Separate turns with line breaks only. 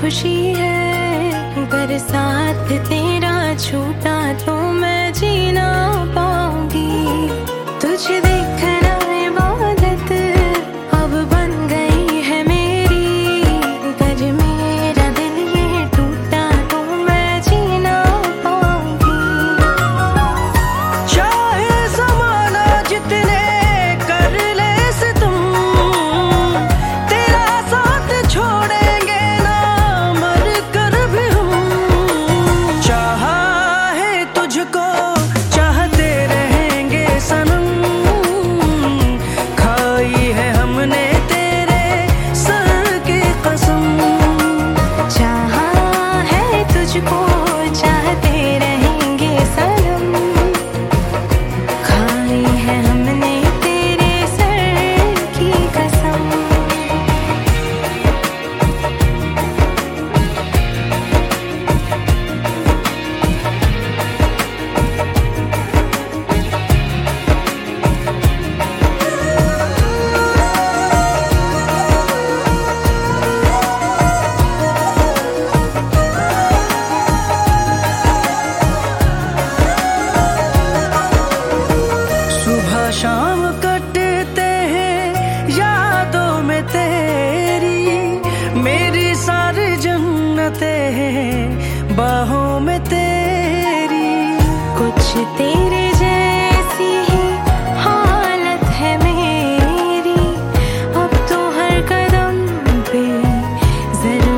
खुशी है, पर साथ तेरा छूटा तो मैं जी ना पाऊंगी। तुझे देखना इबादत अब बन गई है मेरी, कर मेरा दिल ये टूटा तो मैं जी ना पाऊंगी।
चाहे ज़माना जितने कर ले सितम, तेरा साथ छोड़ेंगे ना मर कर भी हम। चाहा है तुझको चाहते रहेंगे सनम, खाई है हमने तेरे सर की कसम।
चाहा है तुझको चाहते रहेंगे सनम, खाई है हमने तेरे सर की कसम।
सुबह शाम कटते हैं यादों में तेरी, मेरी सारी जन्नतें हैं बाहों में तेरी।
कुछ तेरे जैसी ही हालत है मेरी, अब तो हर कदम पे जरूर